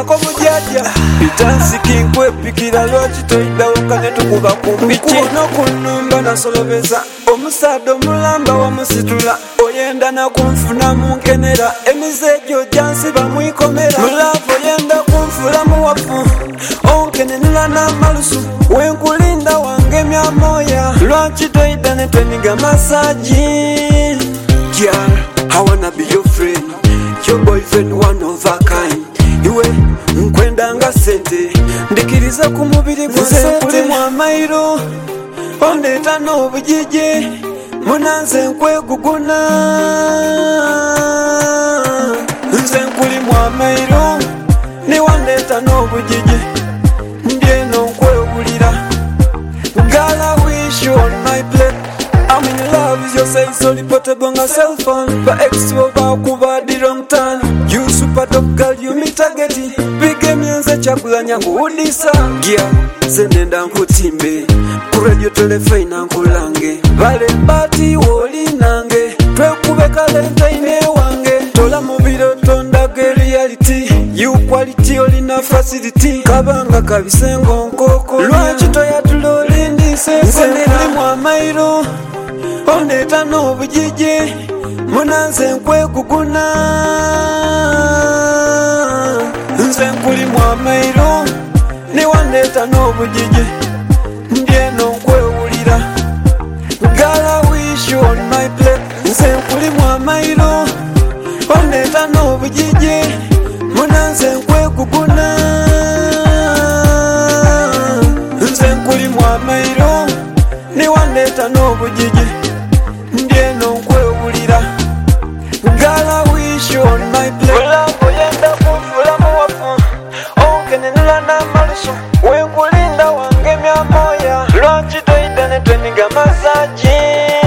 Mako mujaja Bitansi kinkwe pikira lwaki toida ukane tukuba kumiki Ono kunumba na solobeza Omusado mulamba wa musitula Oyenda na kumfuna munkenera Emizejo jansi bamwikomera Mulavu oyenda kumfula muwafu Onkene nila na malusu Wenkulinda wangemya moya Lwaki toida netweniga masaji Girl, I wanna be your friend Your boyfriend one of a kind Iwe nkwenda nga sente Ndikiriza ku mubiri gwa sente Kuli mwamairo Ondeta n'obujije Munanze nkweguguna Nze nkuli mwamairo Niwandeta n'obujije Ndieno nkwegulira Girl, I wish you on my plate I'm in love with your say so portable on a cell phone But extra kuba the wrong turn You super top girl you me targeti Bige mienze chakula nyangu udisa Gia senenda nkutimbe Kuredio telefone na nkulange Vale bati woli nange Twekube kalenta ine wange Tola mubiro tondage reality You quality olina facility Kabanga kabisengo nkoko Lwachi toya tuloli ndise Nseneli mwamairo Ondeta n'obujije Munanze nkweguguna Nze nkuli mwamairo Niwandeta n'obujije Ndieno nkwewulira Girl, I wish you on my plate Nze nkuli mwamairo Ondeta n'obujije Munanze nkweguguna Nze nkuli mwamairo Niwandeta n'obujije Ndieno nkwewulira Girl, I wish you on my plate Mulavu yenda kumfula muwafu Onkenenula n'amalusu Wenkulinda wangemya moya Lwaki toida netweniga masaji